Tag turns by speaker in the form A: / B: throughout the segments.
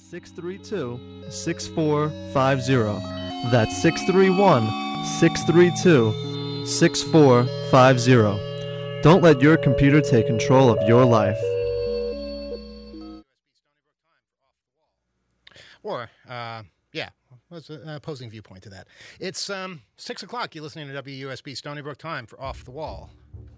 A: 631-632-6450. That's 631-632-6450. Don't let your computer take control of your life.
B: Or, what's an opposing viewpoint to that? It's 6 o'clock. You're listening to WUSB Stony Brook Time for Off the Wall.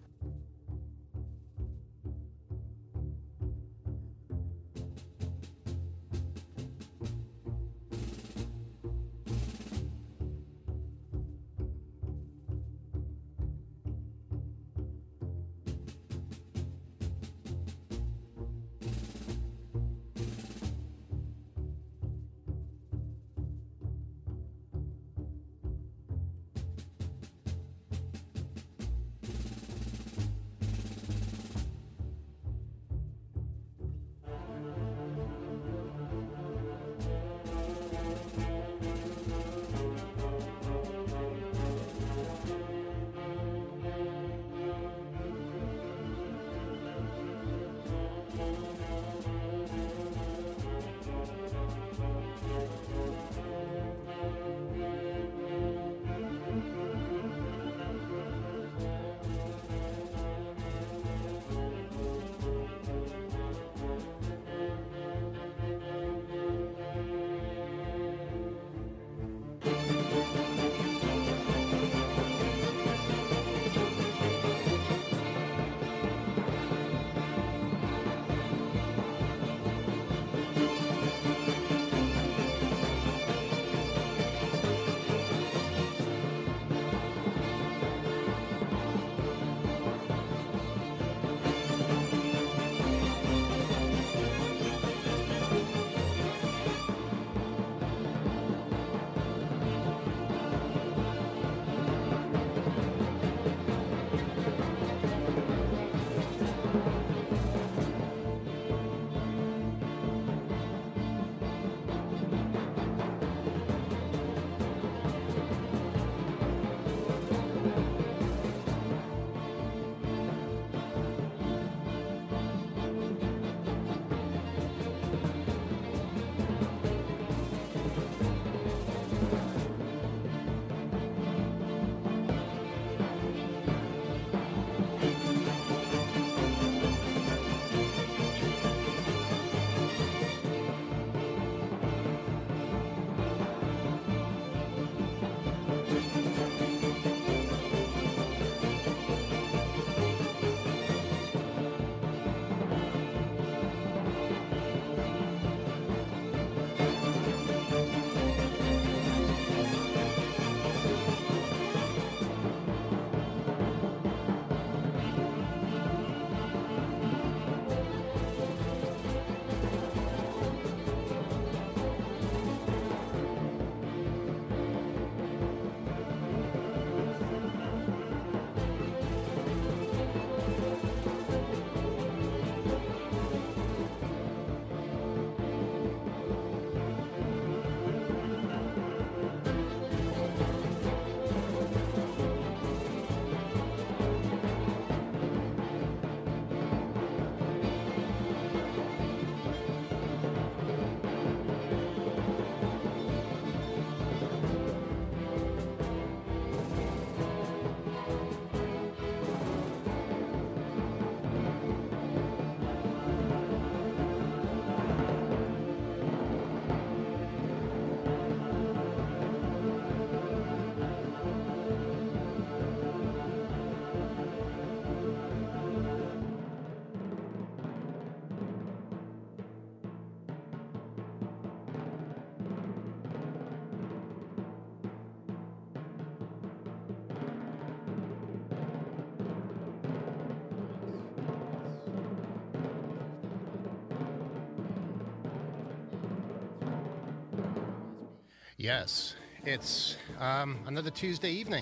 B: Yes, it's another Tuesday evening,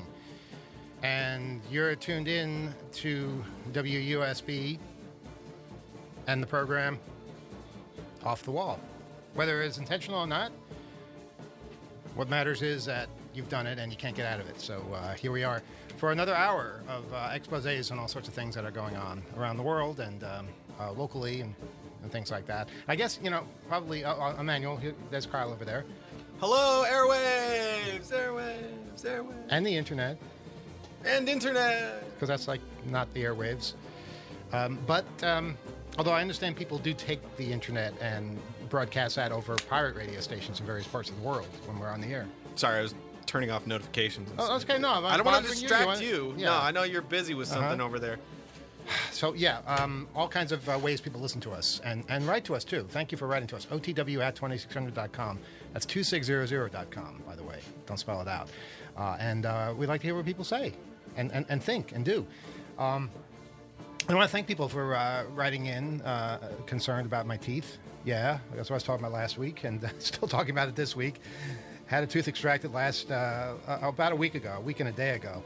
B: and you're tuned in to WUSB and the program Off the Wall. Whether it's intentional or not, what matters is that you've done it and you can't get out of it. So here we are for another hour of exposés on all sorts of things that are going on around the world and locally and and things like that. I guess, probably Emmanuel, there's Kyle over there.
C: Hello, airwaves, airwaves, airwaves.
B: And the internet.
C: And internet.
B: Because that's like not the airwaves. But although I understand people do take the internet and broadcast that over pirate radio stations in various parts of the world when we're on the air.
C: Sorry, I was turning off notifications.
B: Oh, okay, no.
C: I don't want to distract you.
B: Yeah.
C: No, I know you're busy with something over there.
B: So, all kinds of ways people listen to us and write to us, too. Thank you for writing to us. OTW@2600.com. That's 2600.com, by the way. Don't spell it out. And we like to hear what people say and think and do. I want to thank people for writing in concerned about my teeth. Yeah, that's what I was talking about last week and still talking about it this week. Had a tooth extracted about a week and a day ago.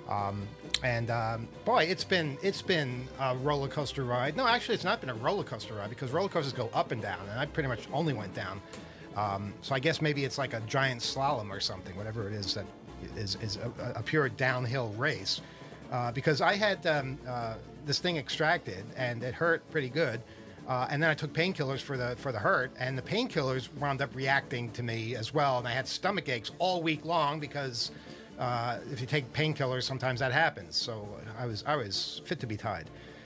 B: Boy, it's been a roller coaster ride. No, actually, it's not been a roller coaster ride because roller coasters go up and down, and I pretty much only went down. So I guess maybe it's like a giant slalom or something, whatever it is that is a pure downhill race. Because I had this thing extracted, and it hurt pretty good. And then I took painkillers for the hurt, and the painkillers wound up reacting to me as well. And I had stomach aches all week long because if you take painkillers, sometimes that happens. So I was fit to be tied.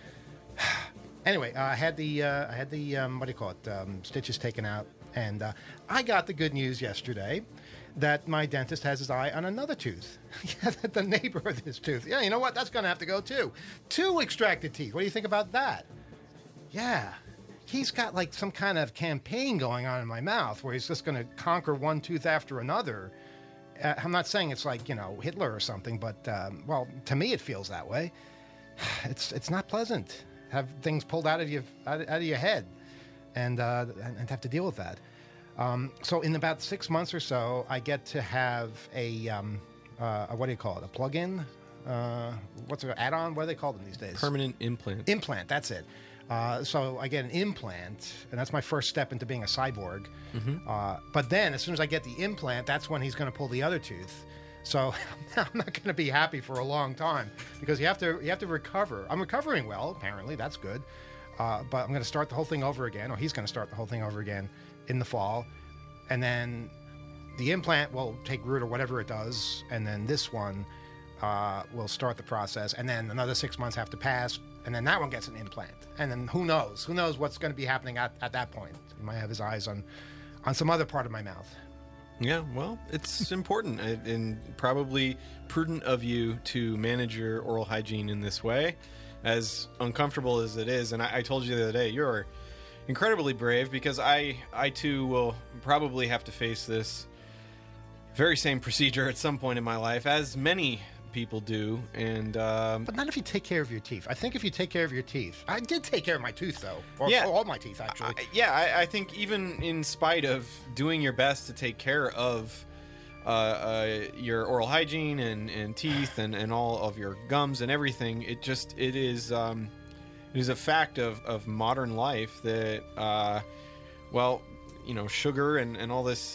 B: Anyway, I had the what do you call it? Stitches taken out, and I got the good news yesterday that my dentist has his eye on another tooth. Yeah, the neighbor of this tooth. Yeah, you know what? That's going to have to go too. 2 extracted teeth. What do you think about that? Yeah. He's got like some kind of campaign going on in my mouth where he's just going to conquer one tooth after another. I'm not saying it's like, Hitler or something, but, well, to me it feels that way. It's not pleasant. Have things pulled out of your head and have to deal with that. So in about 6 months or so, I get to have a what do you call it? A plug-in? What's it? Add-on? What do they call them these days?
C: Permanent implant.
B: Implant, that's it. So I get an implant, and that's my first step into being a cyborg. Mm-hmm. But then, as soon as I get the implant, that's when he's going to pull the other tooth. So I'm not going to be happy for a long time because you have to recover. I'm recovering well, apparently. That's good. But I'm going to start the whole thing over again, or he's going to start the whole thing over again in the fall. And then the implant will take root or whatever it does, and then this one will start the process. And then another 6 months have to pass, and then that one gets an implant. And then who knows? Who knows what's going to be happening at that point? He might have his eyes on some other part of my mouth.
C: Yeah, well, it's important and probably prudent of you to manage your oral hygiene in this way, as uncomfortable as it is. And I told you the other day, you're incredibly brave because I too will probably have to face this very same procedure at some point in my life, as many people do. And
B: but not if you take care of your teeth. I think if you take care of your teeth, I did take care of my tooth though, or all my teeth actually.
C: I think even in spite of doing your best to take care of your oral hygiene and teeth and all of your gums and everything, it is a fact of modern life that sugar and all this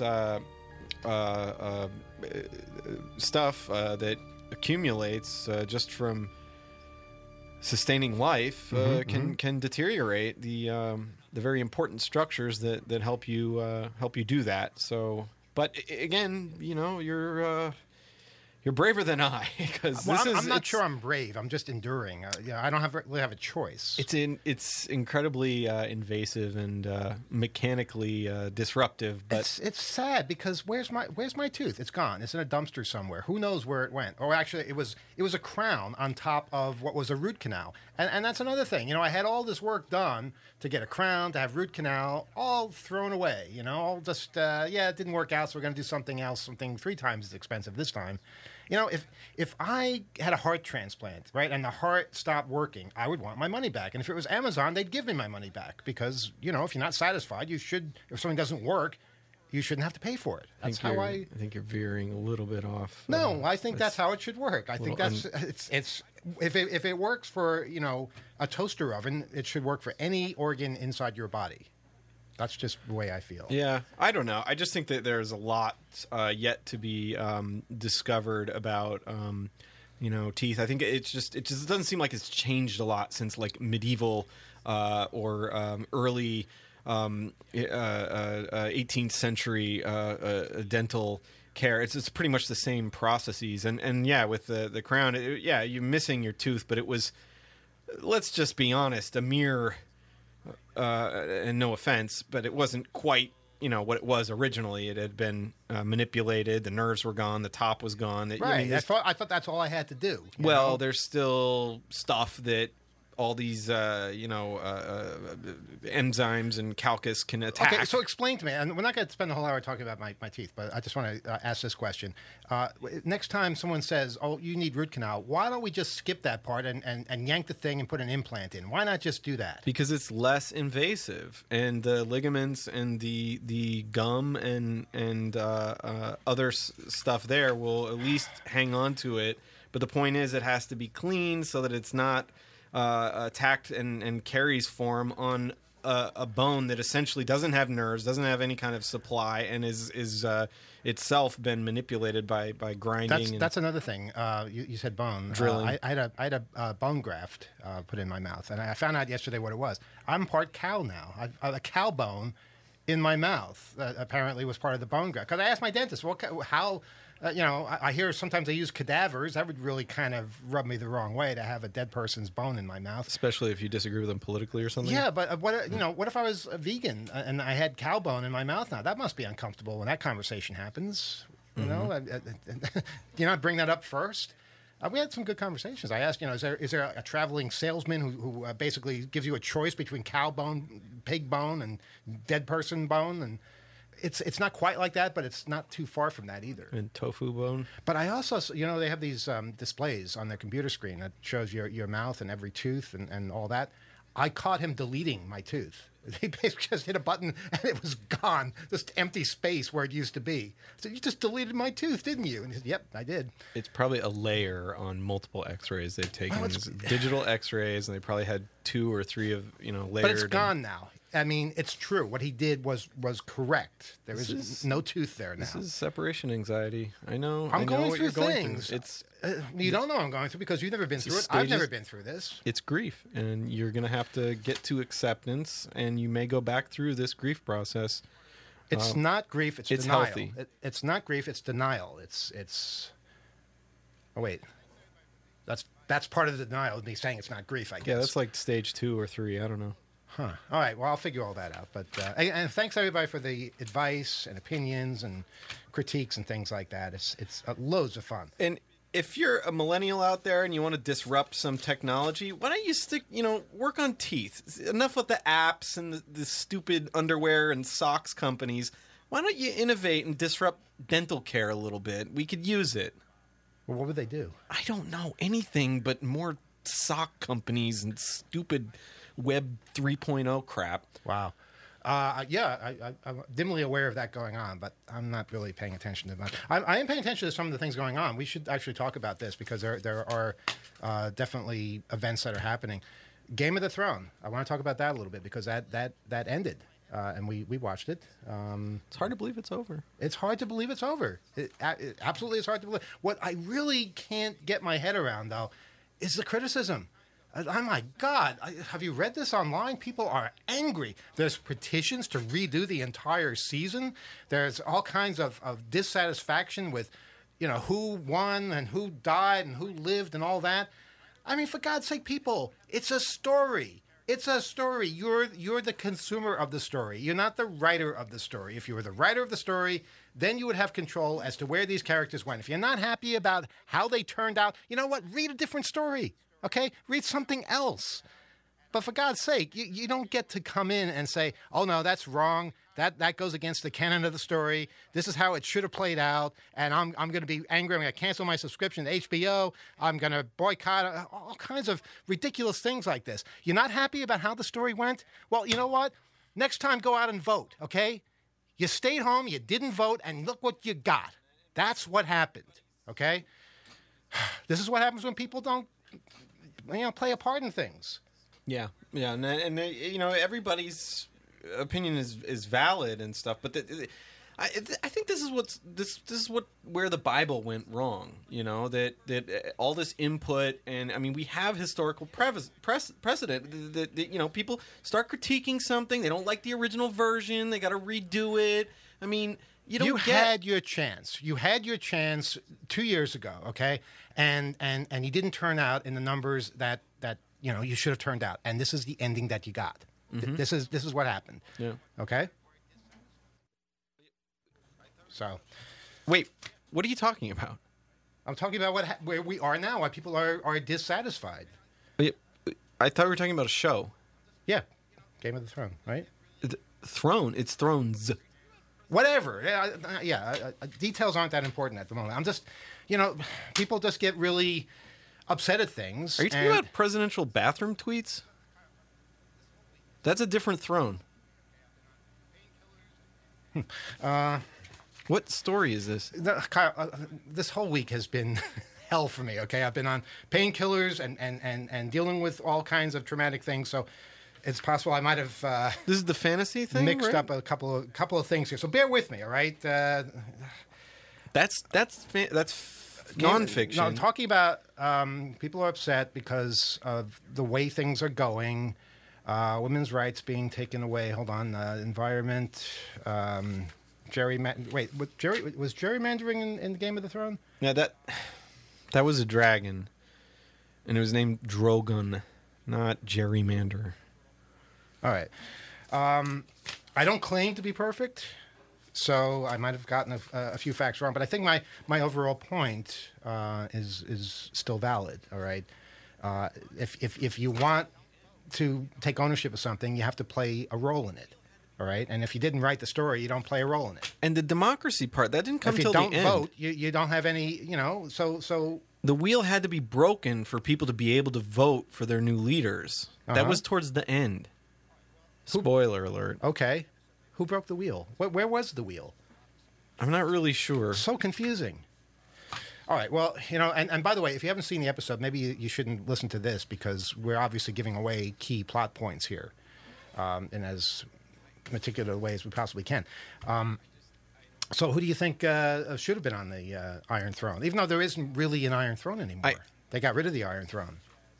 C: stuff that accumulates just from sustaining life can deteriorate the very important structures that help you do that. So, but again, you're braver than I, because
B: I'm not sure I'm brave. I'm just enduring. I don't really have a choice.
C: It's incredibly invasive and mechanically disruptive. But
B: it's sad because where's my tooth? It's gone. It's in a dumpster somewhere. Who knows where it went? Or actually, it was a crown on top of what was a root canal. And that's another thing. I had all this work done to get a crown, to have root canal, all thrown away. All just it didn't work out. So we're going to do something else, something 3 times as expensive this time. If I had a heart transplant, right, and the heart stopped working, I would want my money back. And if it was Amazon, they'd give me my money back because, if you're not satisfied, you should. If something doesn't work, you shouldn't have to pay for it. That's how I
C: think you're veering a little bit off.
B: No, I think that's how it should work. I think that's it's if it works for a toaster oven, it should work for any organ inside your body. That's just the way I feel.
C: Yeah, I don't know. I just think that there's a lot yet to be discovered about, teeth. I think it just doesn't seem like it's changed a lot since like medieval or early 18th century dental care. It's pretty much the same processes. And yeah, with the crown, you're missing your tooth, but it was, let's just be honest, a mere, and no offense, but it wasn't quite, what it was originally. It had been manipulated. The nerves were gone. The top was gone.
B: Right. I thought that's all I had to do.
C: Well, there's still stuff that all these, enzymes and calculus can attack.
B: Okay, so explain to me, and we're not going to spend the whole hour talking about my teeth, but I just want to ask this question. Next time someone says, oh, you need root canal, why don't we just skip that part and yank the thing and put an implant in? Why not just do that?
C: Because it's less invasive, and the ligaments and the gum and other stuff there will at least hang on to it. But the point is, it has to be clean so that it's not attacked and caries form on a bone that essentially doesn't have nerves, doesn't have any kind of supply, and is itself been manipulated by grinding.
B: That's another thing. You said bone.
C: Drilling.
B: I had a bone graft put in my mouth, and I found out yesterday what it was. I'm part cow now. A cow bone in my mouth apparently was part of the bone graft. Because I asked my dentist, how... I hear sometimes they use cadavers. That would really kind of rub me the wrong way to have a dead person's bone in my mouth.
C: Especially if you disagree with them politically or something.
B: Yeah, but what if I was a vegan and I had cow bone in my mouth now? That must be uncomfortable when that conversation happens. You know, do you not bring that up first? We had some good conversations. I asked, is there a traveling salesman who basically gives you a choice between cow bone, pig bone, and dead person bone? And it's not quite like that, but it's not too far from that either.
C: And tofu bone.
B: But I also, they have these displays on their computer screen that shows your mouth and every tooth and all that. I caught him deleting my tooth. He basically just hit a button and it was gone. Just empty space where it used to be. So you just deleted my tooth, didn't you? And he said, yep, I did.
C: It's probably a layer on multiple x-rays they've taken. Digital x-rays, and they probably had 2 or 3 of, layered.
B: But it's gone now. I mean, it's true. What he did was correct. There is no tooth there now.
C: This is separation anxiety. I know.
B: I'm going
C: what
B: through
C: you're going
B: things.
C: through. It's
B: you don't know I'm going through because you've never been through it. I've never been through this.
C: It's grief, and you're going to have to get to acceptance, and you may go back through this grief process.
B: It's not grief. It's denial.
C: Healthy.
B: It's not grief. It's denial. It's. Oh wait, that's part of the denial of me saying it's not grief. I guess.
C: Yeah, that's like stage 2 or 3. I don't know.
B: Huh. All right. Well, I'll figure all that out. But and thanks everybody for the advice and opinions and critiques and things like that. It's loads of fun.
C: And if you're a millennial out there and you want to disrupt some technology, why don't you work on teeth? Enough with the apps and the stupid underwear and socks companies. Why don't you innovate and disrupt dental care a little bit? We could use it.
B: Well, what would they do?
C: I don't know anything but more sock companies and stupid Web 3.0 crap.
B: Wow. I'm dimly aware of that going on, but I'm not really paying attention to that. I am paying attention to some of the things going on. We should actually talk about this because there are definitely events that are happening. Game of the Throne. I want to talk about that a little bit because that ended, and we watched it.
C: It's hard to believe it's over.
B: It's hard to believe it's over. It absolutely is hard to believe. What I really can't get my head around, though, is the criticism. Oh, my God. Have you read this online? People are angry. There's petitions to redo the entire season. There's all kinds of dissatisfaction with, who won and who died and who lived and all that. I mean, for God's sake, people, it's a story. It's a story. You're the consumer of the story. You're not the writer of the story. If you were the writer of the story, then you would have control as to where these characters went. If you're not happy about how they turned out, you know what? Read a different story. Okay? Read something else. But for God's sake, you don't get to come in and say, oh, no, that's wrong. That goes against the canon of the story. This is how it should have played out. And I'm going to be angry. I'm going to cancel my subscription to HBO. I'm going to boycott all kinds of ridiculous things like this. You're not happy about how the story went? Well, you know what? Next time, go out and vote, okay? You stayed home, you didn't vote, and look what you got. That's what happened, okay? This is what happens when people don't play a part in things.
C: Yeah, and everybody's opinion is valid and stuff, but I think this is where the Bible went wrong. You know, that all this input, and I mean, we have historical precedent that you know, people start critiquing something, they don't like the original version, they got to redo it. I mean, you
B: had your chance. You had your chance 2 years ago, okay, and you didn't turn out in the numbers that you know you should have turned out, and this is the ending that you got. This is what happened.
C: Yeah.
B: Okay. So,
C: wait, what are you talking about?
B: I'm talking about where we are now. Why people are dissatisfied.
C: I thought we were talking about a show.
B: Yeah, Game of the Throne, right?
C: Throne. It's Thrones.
B: Whatever. Details aren't that important at the moment. I'm just, you know, people just get really upset at things.
C: Are you talking about presidential bathroom tweets? That's a different throne. What story is this?
B: Kyle, this whole week has been hell for me, okay? I've been on painkillers and dealing with all kinds of traumatic things, so it's possible I might have
C: this is the fantasy thing,
B: mixed
C: right?
B: up a couple of things here. So bear with me, all right?
C: That's nonfiction.
B: No, I'm talking about people are upset because of the way things are going, women's rights being taken away. Hold on, environment, was gerrymandering in Game of the Throne?
C: Yeah, that was a dragon, and it was named Drogon, not gerrymander.
B: All right. I don't claim to be perfect, so I might have gotten a few facts wrong, but I think my overall point is still valid. All right. If you want to take ownership of something, you have to play a role in it. All right. And if you didn't write the story, you don't play a role in it.
C: And the democracy part, that didn't come till the end.
B: If you don't vote, you don't have any. You know. So
C: the wheel had to be broken for people to be able to vote for their new leaders. That was towards the end. Spoiler alert.
B: Okay. Who broke the wheel? Where was the wheel?
C: I'm not really sure.
B: So confusing. All right. Well, you know, and by the way, if you haven't seen the episode, maybe you shouldn't listen to this because we're obviously giving away key plot points here in as meticulous a way as we possibly can. So who do you think should have been on the Iron Throne? Even though there isn't really an Iron Throne anymore. They got rid of the Iron Throne.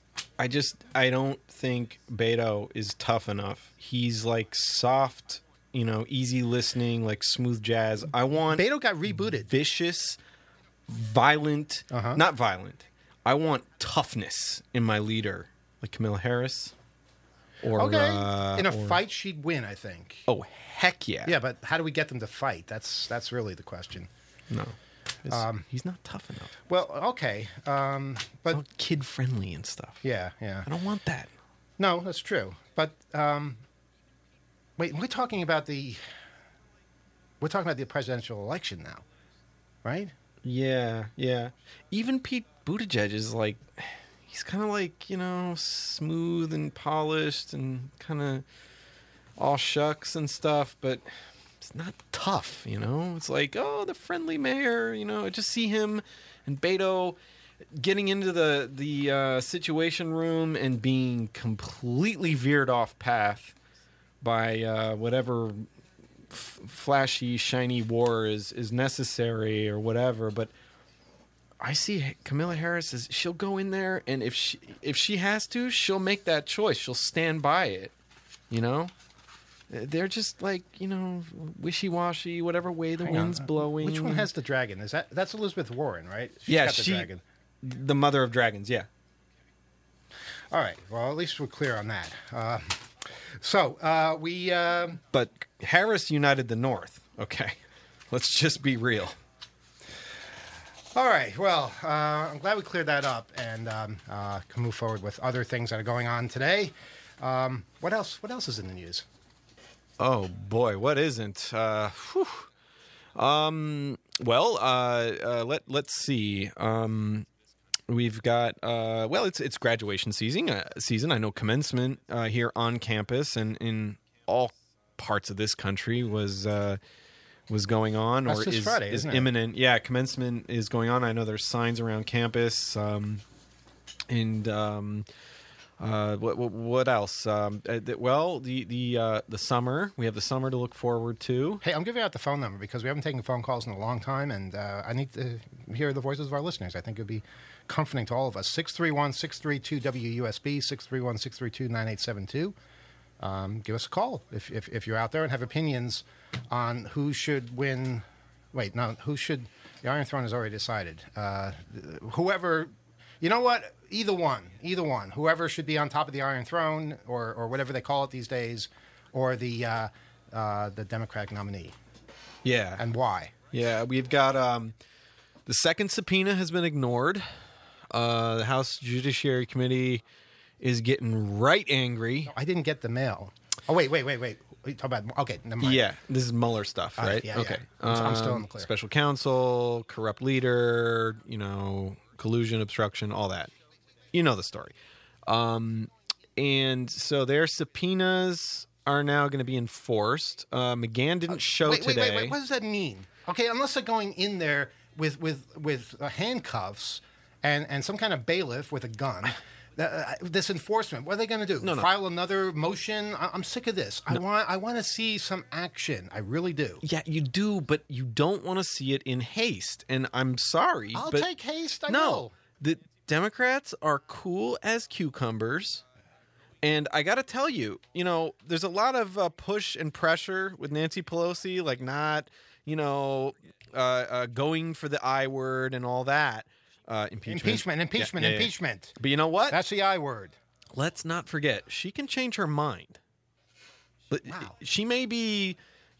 C: I don't think Beto is tough enough. He's like soft, you know, easy listening, like smooth jazz. I want
B: Beto got rebooted.
C: Vicious, violent, not violent. I want toughness in my leader, like Kamala Harris. Or
B: in a fight, she'd win, I think.
C: Oh, heck yeah.
B: Yeah, but how do we get them to fight? That's really the question.
C: No. He's not tough enough.
B: Well, okay. But
C: kid friendly and stuff.
B: Yeah.
C: I don't want that.
B: No, that's true. But wait, we're talking about the presidential election now, right?
C: Yeah. Even Pete Buttigieg is like, he's kind of like, you know, smooth and polished and kind of all shucks and stuff, but it's not tough, you know? It's like, oh, the friendly mayor, you know? I just see him and Beto getting into the Situation Room and being completely veered off path by whatever flashy, shiny war is necessary or whatever. But I see Kamala Harris as she'll go in there, and if she has to, she'll make that choice. She'll stand by it, you know? They're just like, you know, wishy-washy, whatever way the wind's blowing.
B: Which one has the dragon? That's Elizabeth Warren, right? She's
C: yeah,
B: got the dragon.
C: The mother of dragons, yeah.
B: All right. Well, at least we're clear on that.
C: But Harris united the North. Okay. Let's just be real.
B: All right. Well, I'm glad we cleared that up and can move forward with other things that are going on today. What else? What else is in the news?
C: Oh boy, what isn't? Let's see. We've got it's graduation season. I know commencement here on campus and in all parts of this country was going on.
B: That's
C: or
B: this Friday,
C: is
B: isn't it?
C: imminent. Yeah, commencement is going on. I know there's signs around campus, What else? Well, the summer. We have the summer to look forward to.
B: Hey, I'm giving out the phone number because we haven't taken phone calls in a long time, and I need to hear the voices of our listeners. I think it would be comforting to all of us. 631-632-WUSB, 631-632-9872. Give us a call if you're out there and have opinions on who should win. Wait, no, who should? The Iron Throne is already decided. Whoever, you know what? Either one. Whoever should be on top of the Iron Throne, or whatever they call it these days, or the Democratic nominee.
C: Yeah,
B: and why?
C: Yeah, we've got the second subpoena has been ignored. The House Judiciary Committee is getting right angry.
B: I didn't get the mail. Oh, wait. You talk about, okay, never mind.
C: Yeah, this is Mueller stuff, right?
B: Yeah,
C: okay.
B: Yeah. I'm still in the clear.
C: Special counsel, corrupt leader, collusion, obstruction, all that. You know the story. And so their subpoenas are now going to be enforced. McGahn didn't show today.
B: Wait. What does that mean? Okay, unless they're going in there with handcuffs and some kind of bailiff with a gun. This enforcement, what are they going to do?
C: No.
B: File another motion? I'm sick of this. No. I want to see some action. I really do.
C: Yeah, you do, but you don't want to see it in haste. And I'm sorry,
B: I'll
C: but
B: take haste. I
C: no,
B: know.
C: The Democrats are cool as cucumbers. And I got to tell you, there's a lot of push and pressure with Nancy Pelosi, like not, going for the I word and all that. Impeachment.
B: Yeah.
C: But you know what?
B: That's the I word.
C: Let's not forget, she can change her mind. But she may be,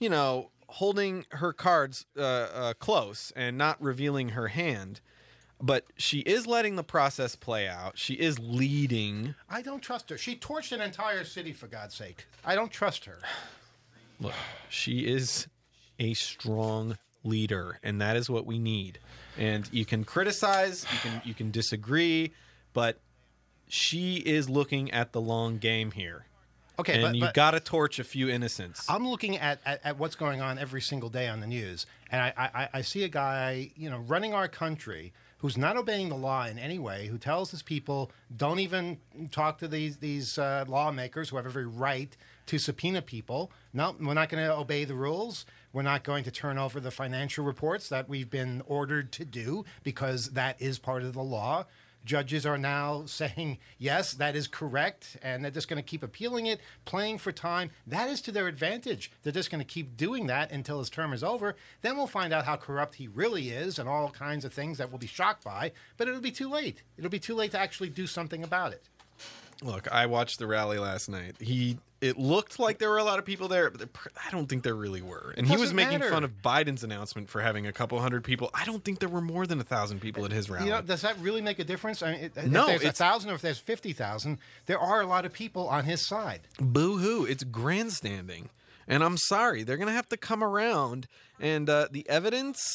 C: holding her cards close and not revealing her hand. But she is letting the process play out. She is leading.
B: I don't trust her. She torched an entire city, for God's sake. I don't trust her.
C: Look, she is a strong leader, and that is what we need. And you can criticize, you can disagree, but she is looking at the long game here.
B: Okay,
C: and you've got to torch a few innocents.
B: I'm looking at what's going on every single day on the news, and I see a guy, running our country who's not obeying the law in any way, who tells his people, don't even talk to these lawmakers who have every right to subpoena people. No, we're not going to obey the rules. We're not going to turn over the financial reports that we've been ordered to do because that is part of the law. Judges are now saying, yes, that is correct, and they're just going to keep appealing it, playing for time. That is to their advantage. They're just going to keep doing that until his term is over. Then we'll find out how corrupt he really is and all kinds of things that we'll be shocked by, but it'll be too late. It'll be too late to actually do something about it.
C: Look, I watched the rally last night. It looked like there were a lot of people there, but I don't think there really were. And he was making fun of Biden's announcement for having a couple hundred people. I don't think there were more than 1,000 people at his rally.
B: Does that really make a difference? I mean,
C: no,
B: if there's 1,000 or if there's 50,000, there are a lot of people on his side.
C: Boo-hoo. It's grandstanding. And I'm sorry, they're going to have to come around. And the evidence,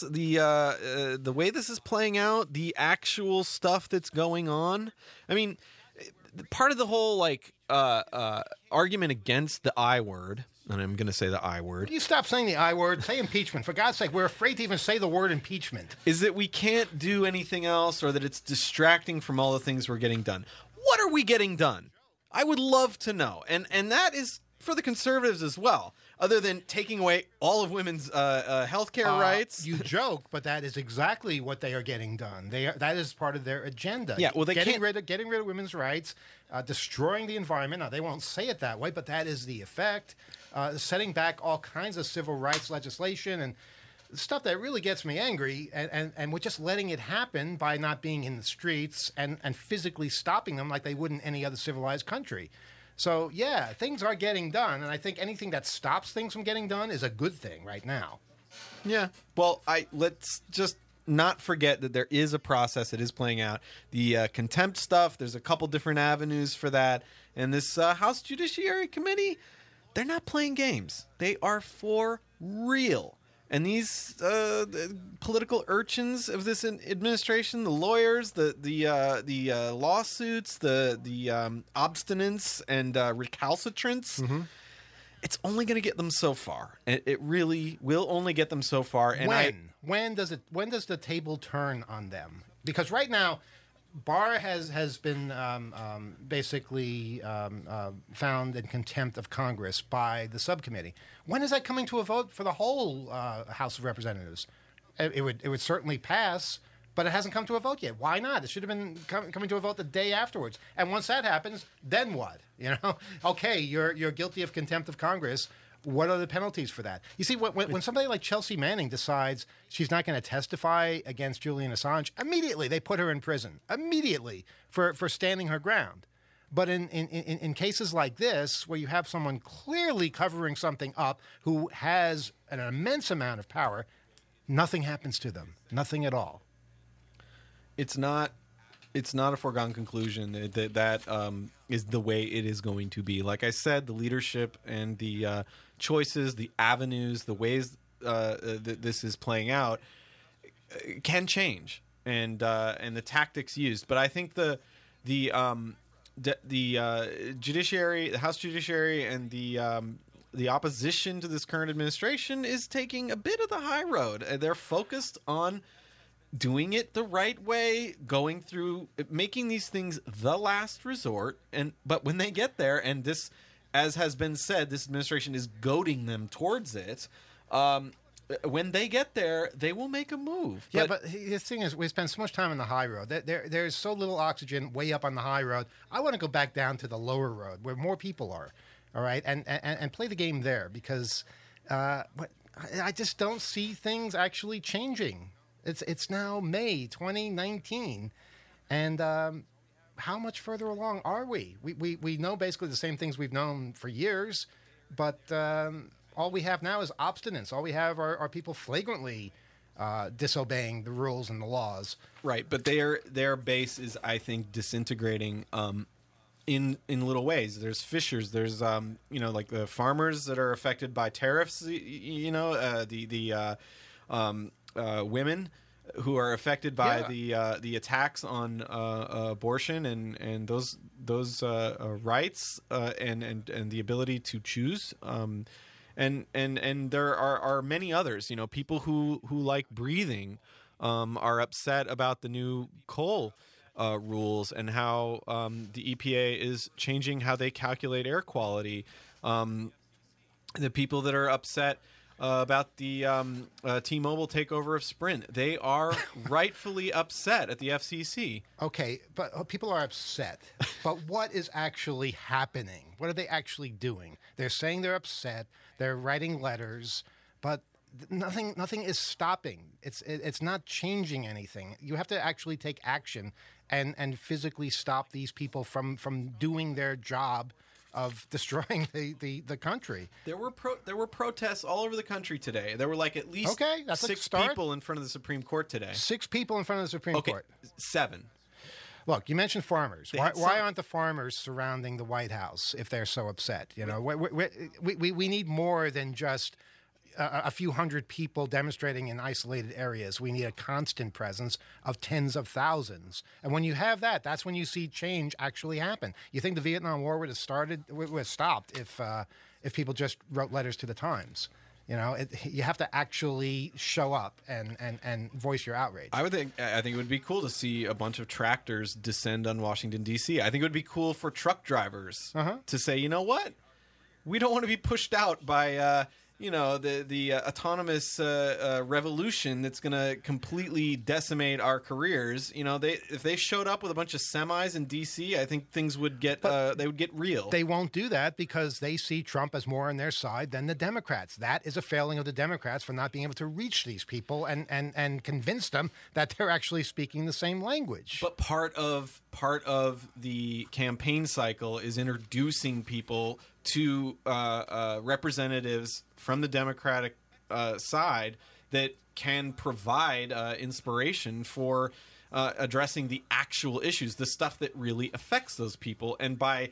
C: the way this is playing out, the actual stuff that's going on. I mean, part of the whole argument against the I word, and I'm going to say the I word.
B: You stop saying the I word. Say impeachment. For God's sake, we're afraid to even say the word impeachment.
C: Is that we can't do anything else, or that it's distracting from all the things we're getting done. What are we getting done? I would love to know. And that is for the conservatives as well. Other than taking away all of women's health care rights.
B: You joke, but that is exactly what they are getting done. That is part of their agenda.
C: Yeah, well,
B: getting rid of women's rights, destroying the environment. Now, they won't say it that way, but that is the effect. Setting back all kinds of civil rights legislation and stuff that really gets me angry. And we're just letting it happen by not being in the streets and physically stopping them like they would in any other civilized country. So, yeah, things are getting done, and I think anything that stops things from getting done is a good thing right now.
C: Yeah. Well, let's just not forget that there is a process that is playing out. The contempt stuff, there's a couple different avenues for that. And this House Judiciary Committee, they're not playing games. They are for real. And these political urchins of this administration, the lawyers, the lawsuits, the obstinance and recalcitrants, it's only going to get them so far. It really will only get them so far. And
B: when does the table turn on them? Because right now, Barr has been basically found in contempt of Congress by the subcommittee. When is that coming to a vote for the whole House of Representatives? It would certainly pass, but it hasn't come to a vote yet. Why not? It should have been coming to a vote the day afterwards. And once that happens, then what? Okay, you're guilty of contempt of Congress. What are the penalties for that? You see, when somebody like Chelsea Manning decides she's not going to testify against Julian Assange, immediately they put her in prison, immediately, for standing her ground. But in cases like this, where you have someone clearly covering something up who has an immense amount of power, nothing happens to them, nothing at all.
C: It's not a foregone conclusion that is the way it is going to be. Like I said, the leadership and the choices, the avenues, the ways that this is playing out can change, and the tactics used. But I think the judiciary, the House Judiciary, and the opposition to this current administration is taking a bit of the high road. They're focused on doing it the right way, going through making these things the last resort, but when they get there, and this, as has been said, this administration is goading them towards it. When they get there, they will make a move.
B: But the thing is, we spend so much time on the high road. There's so little oxygen way up on the high road. I want to go back down to the lower road where more people are, all right, and play the game there, because I just don't see things actually changing. It's now May 2019, and how much further along are we? We know basically the same things we've known for years, but all we have now is obstinance. All we have are people flagrantly disobeying the rules and the laws.
C: Right, but their base is, I think, disintegrating in little ways. There's fissures. There's like the farmers that are affected by tariffs. Women who are affected by the attacks on abortion and those rights and the ability to choose, and there are many others. People who like breathing are upset about the new coal rules and how the EPA is changing how they calculate air quality. The people that are upset about the T-Mobile takeover of Sprint, they are rightfully upset at the FCC.
B: Okay, but people are upset. But what is actually happening? What are they actually doing? They're saying they're upset. They're writing letters, but nothing is stopping. It's not changing anything. You have to actually take action and physically stop these people from doing their job of destroying the country.
C: There were protests all over the country today. There were at least
B: that's
C: 6 people in front of the Supreme Court today.
B: 6 people in front of the Supreme Court.
C: 7.
B: Look, you mentioned farmers. Why aren't the farmers surrounding the White House if they're so upset? We need more than just a few hundred people demonstrating in isolated areas. We need a constant presence of tens of thousands. And when you have that, that's when you see change actually happen. You think the Vietnam War would have stopped if people just wrote letters to the Times. You have to actually show up and voice your outrage.
C: I think it would be cool to see a bunch of tractors descend on Washington, D.C. I think it would be cool for truck drivers to say, you know what? We don't want to be pushed out by the autonomous revolution that's going to completely decimate our careers. If they showed up with a bunch of semis in D.C., I think things would get they would get real.
B: They won't do that because they see Trump as more on their side than the Democrats. That is a failing of the Democrats for not being able to reach these people and convince them that they're actually speaking the same language.
C: But part of the campaign cycle is introducing people to representatives from the Democratic side that can provide inspiration for addressing the actual issues, the stuff that really affects those people. And by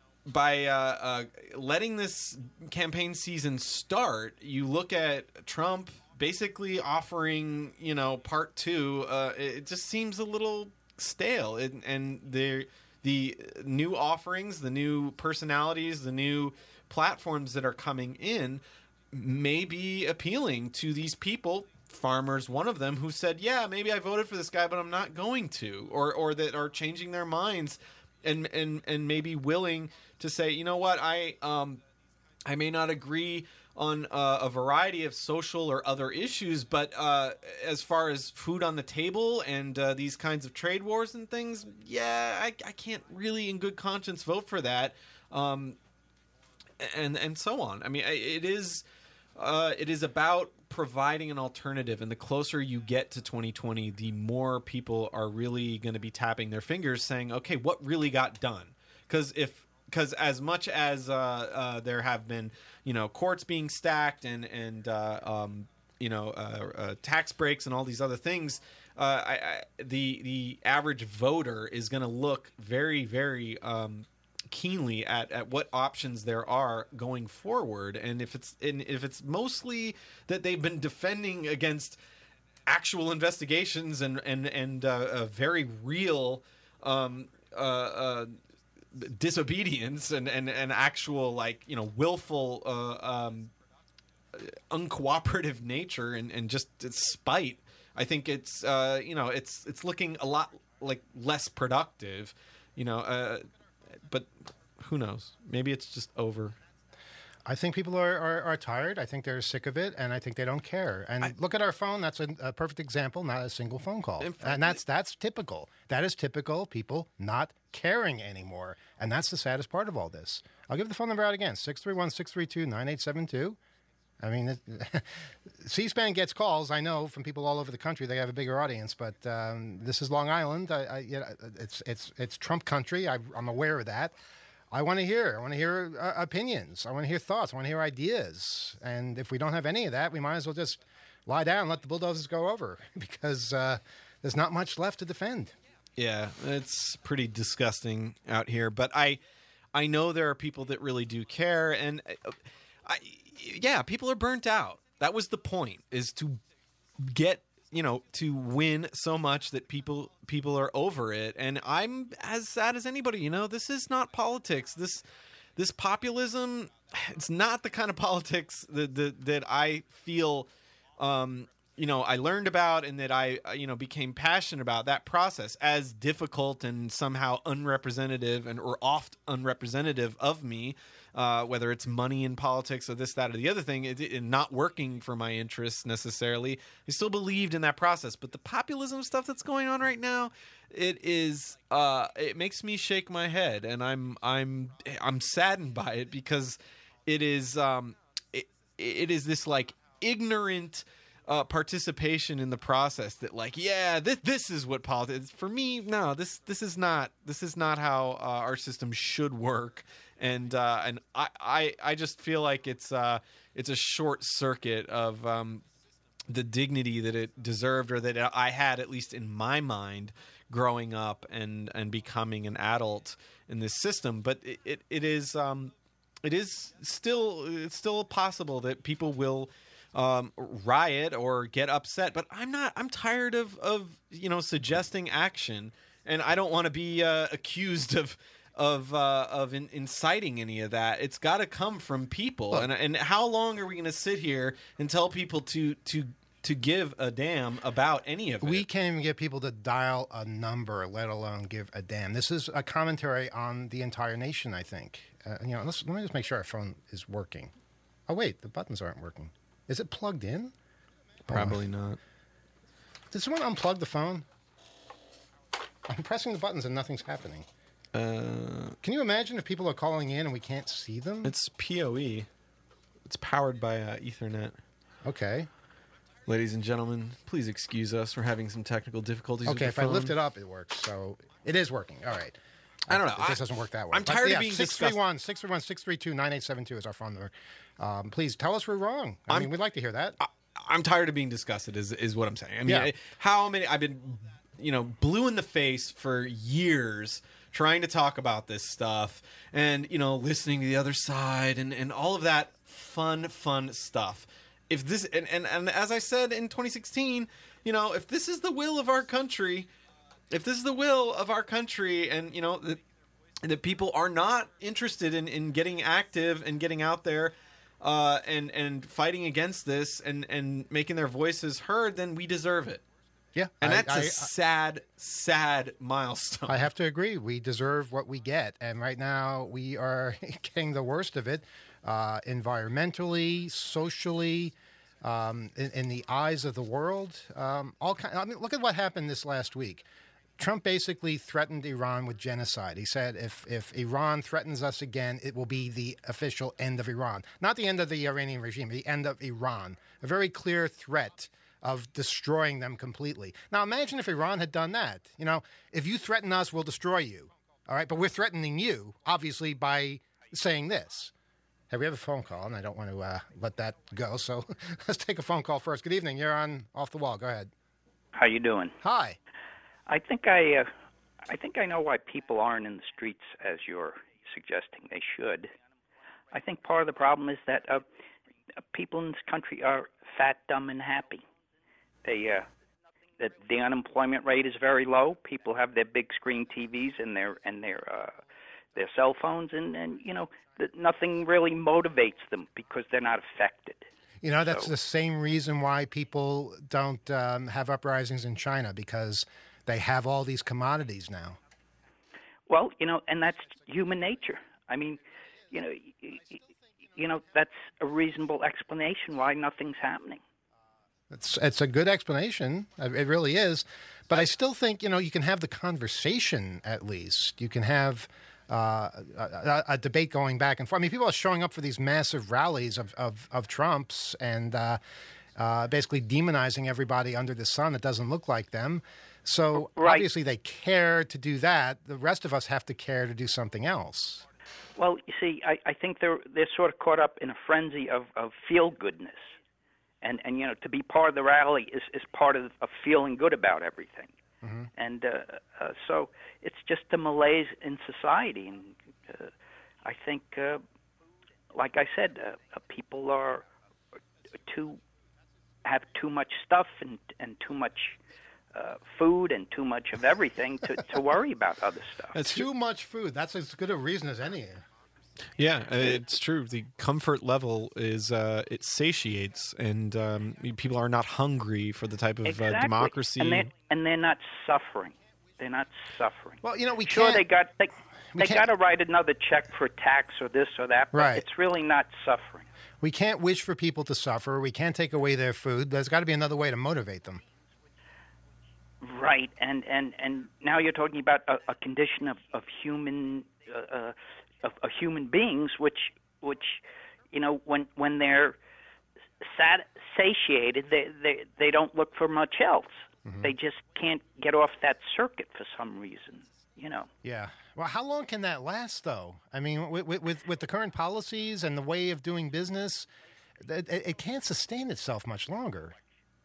C: letting this campaign season start, you look at Trump basically offering, part 2. It just seems a little stale, and the new offerings, the new personalities, the new platforms that are coming in may be appealing to these people farmers, one of them, who said, yeah, maybe I voted for this guy, but I'm not going to, or that are changing their minds and maybe willing to say, you know what, I may not agree on a variety of social or other issues, but as far as food on the table and these kinds of trade wars and things, yeah, I can't really in good conscience vote for that, and so on. I mean, it is about providing an alternative, and the closer you get to 2020, the more people are really going to be tapping their fingers saying, okay, what really got done? Because as much as there have been, courts being stacked and tax breaks and all these other things, the average voter is going to look very, very keenly at what options there are going forward. And if it's mostly that they've been defending against actual investigations and a very real disobedience and actual, like, willful uncooperative nature and just spite, I think it's it's looking a lot like less productive, but who knows, maybe it's just over.
B: I think people are tired. I think they're sick of it, and I think they don't care. And look at our phone. That's a perfect example. Not a single phone call, and that's typical. That is typical. People not caring anymore, and that's the saddest part of all this. I'll give the phone number out again: 631-632-9872. I mean, C-SPAN gets calls. I know from people all over the country. They have a bigger audience, but this is Long Island. It's Trump country. I'm aware of that. I want to hear opinions. I want to hear thoughts. I want to hear ideas. And if we don't have any of that, we might as well just lie down and let the bulldozers go over, because there's not much left to defend.
C: Yeah, it's pretty disgusting out here. But I know there are people that really do care, and people are burnt out. That was the point, is to get, to win so much that people are over it. And I'm as sad as anybody. This is not politics. This populism, it's not the kind of politics that I feel, I learned about and that I, became passionate about. That process, as difficult and somehow unrepresentative or oft unrepresentative of me, whether it's money in politics or this, that, or the other thing, it not working for my interests necessarily. I still believed in that process, but the populism stuff that's going on right now, it makes me shake my head, and I'm saddened by it, because it is this like ignorant participation in the process that, like, this is what politics for me. No, this is not how our system should work. And I just feel like it's a short circuit of the dignity that it deserved, or that I had, at least in my mind, growing up and becoming an adult in this system. But it is still possible that people will riot or get upset. But I'm tired of suggesting action, and I don't want to be accused of inciting any of that. It's got to come from people. Look, and how long are we going to sit here and tell people to give a damn about any of it?
B: We can't even get people to dial a number, let alone give a damn. This is a commentary on the entire nation, I think. Let me just make sure our phone is working. Oh, wait, the buttons aren't working. Is it plugged in?
C: Probably not.
B: Did someone unplug the phone? I'm pressing the buttons and nothing's happening. Can you imagine if people are calling in and we can't see them?
C: It's PoE. It's powered by Ethernet.
B: Okay.
C: Ladies and gentlemen, please excuse us. We're having some technical difficulties with the
B: if
C: phone.
B: I lift it up, it works. So it is working. All right.
C: I don't know.
B: It just doesn't work that way.
C: I'm tired of being discussed.
B: 631-632-9872 is our phone number. Please tell us we're wrong. I mean, we'd like to hear that.
C: I'm tired of being disgusted is what I'm saying. I mean, I've been, blue in the face for years trying to talk about this stuff and, listening to the other side and all of that fun stuff. If this, and as I said in 2016, if this is the will of our country, and, that people are not interested in getting active and getting out there, and fighting against this and making their voices heard, then we deserve it.
B: Yeah,
C: And that's a sad milestone.
B: I have to agree. We deserve what we get, and right now we are getting the worst of it, environmentally, socially, in the eyes of the world. Look at what happened this last week. Trump basically threatened Iran with genocide. He said if Iran threatens us again, it will be the official end of Iran. Not the end of the Iranian regime, the end of Iran. A very clear threat of destroying them completely. Now, imagine if Iran had done that. You know, if you threaten us, we'll destroy you. All right? But we're threatening you, obviously, by saying this. Hey, we have a phone call, and I don't want to let that go. So let's take a phone call first. Good evening. You're on Off the Wall. Go ahead.
D: How you doing?
B: Hi.
D: I think I know why people aren't in the streets as you're suggesting they should. I think part of the problem is that people in this country are fat, dumb, and happy. That the unemployment rate is very low. People have their big screen TVs and their cell phones, and you know that nothing really motivates them because they're not affected.
B: You know, that's the same reason why people don't have uprisings in China, because they have all these commodities now.
D: Well, you know, and that's human nature. I mean, you know, that's a reasonable explanation why nothing's happening.
B: It's a good explanation. It really is. But I still think, you know, you can have the conversation at least. You can have a debate going back and forth. I mean, people are showing up for these massive rallies of Trump's and basically demonizing everybody under the sun that doesn't look like them. So obviously they care to do that. The rest of us have to care to do something else.
D: Well, you see, I think they're sort of caught up in a frenzy of feel-goodness. And you know, to be part of the rally is part of feeling good about everything. Mm-hmm. And so it's just a malaise in society. And I think, like I said, people are have too much stuff and too much food and too much of everything to worry about other stuff.
B: It's too much food. That's as good a reason as any.
C: Yeah, it's true. The comfort level is it satiates, and people are not hungry for the type of democracy.
D: And they're not suffering. They're not suffering.
B: Well, you know, we
D: sure
B: can't.
D: They got to write another check for tax or this or that. But
B: right.
D: It's really not suffering.
B: We can't wish for people to suffer. We can't take away their food. There's got to be another way to motivate them.
D: Right, and now you're talking about a condition of human. Of human beings, which you know, when they're satiated, they don't look for much else. Mm-hmm. They just can't get off that circuit for some reason, you know.
B: Yeah. Well, how long can that last, though? I mean, with the current policies and the way of doing business, it can't sustain itself much longer.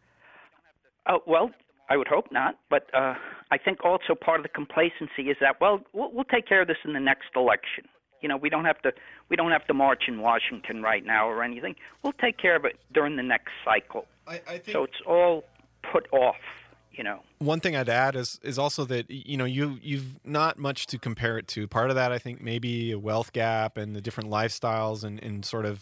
D: Well, I would hope not, but I think also part of the complacency is that, well, we'll take care of this in the next election. You know, we don't have to march in Washington right now or anything. We'll take care of it during the next cycle.
C: I think
D: so. It's all put off. You know.
C: One thing I'd add is also that, you know, you've not much to compare it to. Part of that, I think, maybe a wealth gap and the different lifestyles and sort of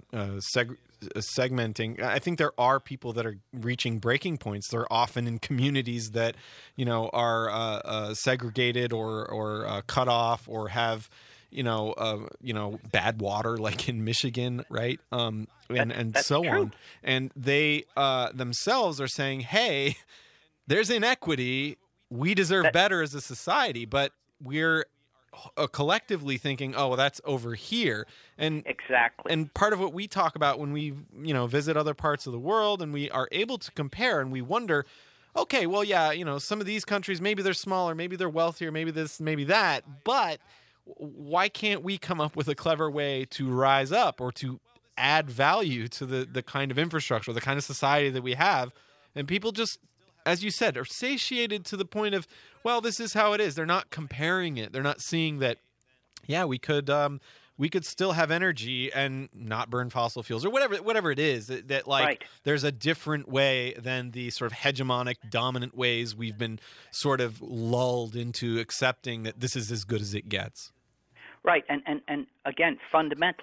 C: segmenting. I think there are people that are reaching breaking points. They're often in communities that, you know, are segregated or cut off or have, you know, bad water, like in Michigan, right? And so
D: true.
C: on. And they themselves are saying, hey, there's inequity. We deserve better as a society, but we're collectively thinking, oh, well, that's over here. And
D: exactly.
C: And part of what we talk about when we, you know, visit other parts of the world and we are able to compare and we wonder, okay, well, yeah, you know, some of these countries, maybe they're smaller, maybe they're wealthier, maybe this, maybe that, but why can't we come up with a clever way to rise up or to add value to the kind of infrastructure, the kind of society that we have? And people just, as you said, are satiated to the point of, well, this is how it is. They're not comparing it. They're not seeing that, yeah, we could still have energy and not burn fossil fuels or whatever it is that like
D: right.
C: There's a different way than the sort of hegemonic dominant ways we've been sort of lulled into accepting that this is as good as it gets.
D: Right. And again, fundamentally,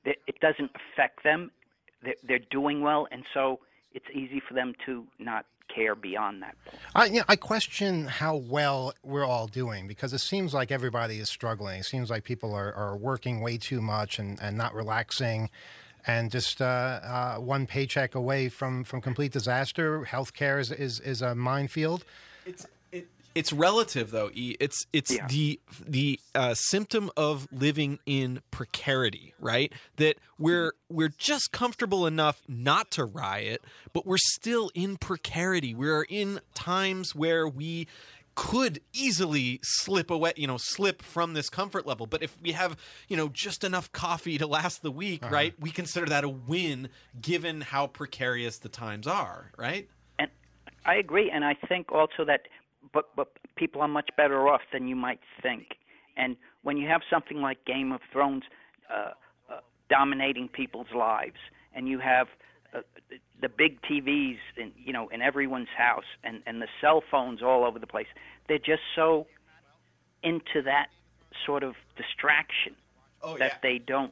D: it doesn't affect them. They're doing well, and so it's easy for them to not care beyond that point.
B: I question how well we're all doing, because it seems like everybody is struggling. It seems like people are working way too much and not relaxing, and just one paycheck away from complete disaster. Healthcare is a minefield.
C: It's relative, though. It's the symptom of living in precarity, right? That we're just comfortable enough not to riot, but we're still in precarity. We're in times where we could easily slip away, slip from this comfort level. But if we have, just enough coffee to last the week, right? We consider that a win, given how precarious the times are, right?
D: And I agree, and I think also that. But people are much better off than you might think. And when you have something like Game of Thrones dominating people's lives, and you have the big TVs in everyone's house, and the cell phones all over the place, they're just so into that sort of distraction that they don't